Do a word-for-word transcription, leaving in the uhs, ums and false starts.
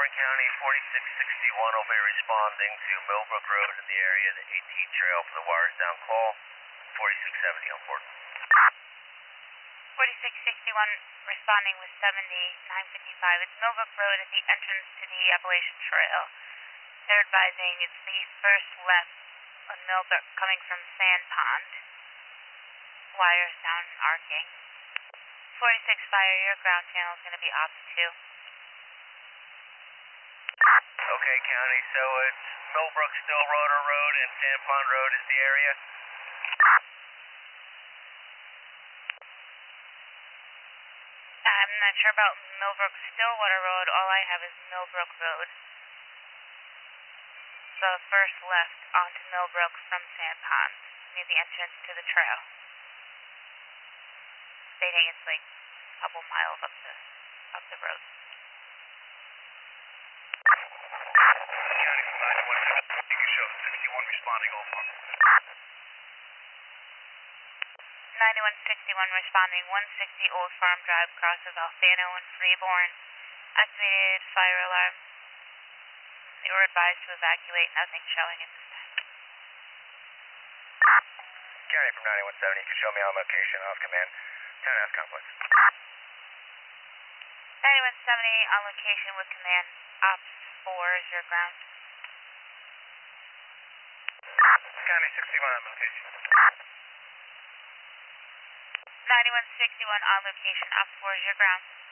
Warren County, forty-six sixty-one, obey responding to Millbrook Road in the area, the AT trail for the Wirestown call, forty-six seventy on board. forty-six sixty-one responding with seventy nine fifty-five. It's Millbrook Road at the entrance to the Appalachian Trail. They're advising it's the first left on Millbrook coming from Sand Pond. Wirestown arcing. forty-six fire, your ground channel is going to be ops two. Okay, County, so it's Millbrook, Stillwater Road, and Sand Pond Road is the area? I'm not sure about Millbrook, Stillwater Road. All I have is Millbrook Road. The first left onto Millbrook from Sand Pond, near the entrance to the trail. Stating it's like a couple miles up the up the road. County from ninety-one seventy, you can show sixty-one responding over. ninety-one sixty-one responding, one sixty Old Farm Drive, crosses Alfano and Freeborn. Activated fire alarm. They were advised to evacuate, nothing showing at this time. County from ninety-one seventy, you can show me on location, off command. Townhouse complex. ninety-one seventy on location with command. Ops four is your ground. County sixty-one on location. ninety-one sixty-one on location. Ops four is your ground.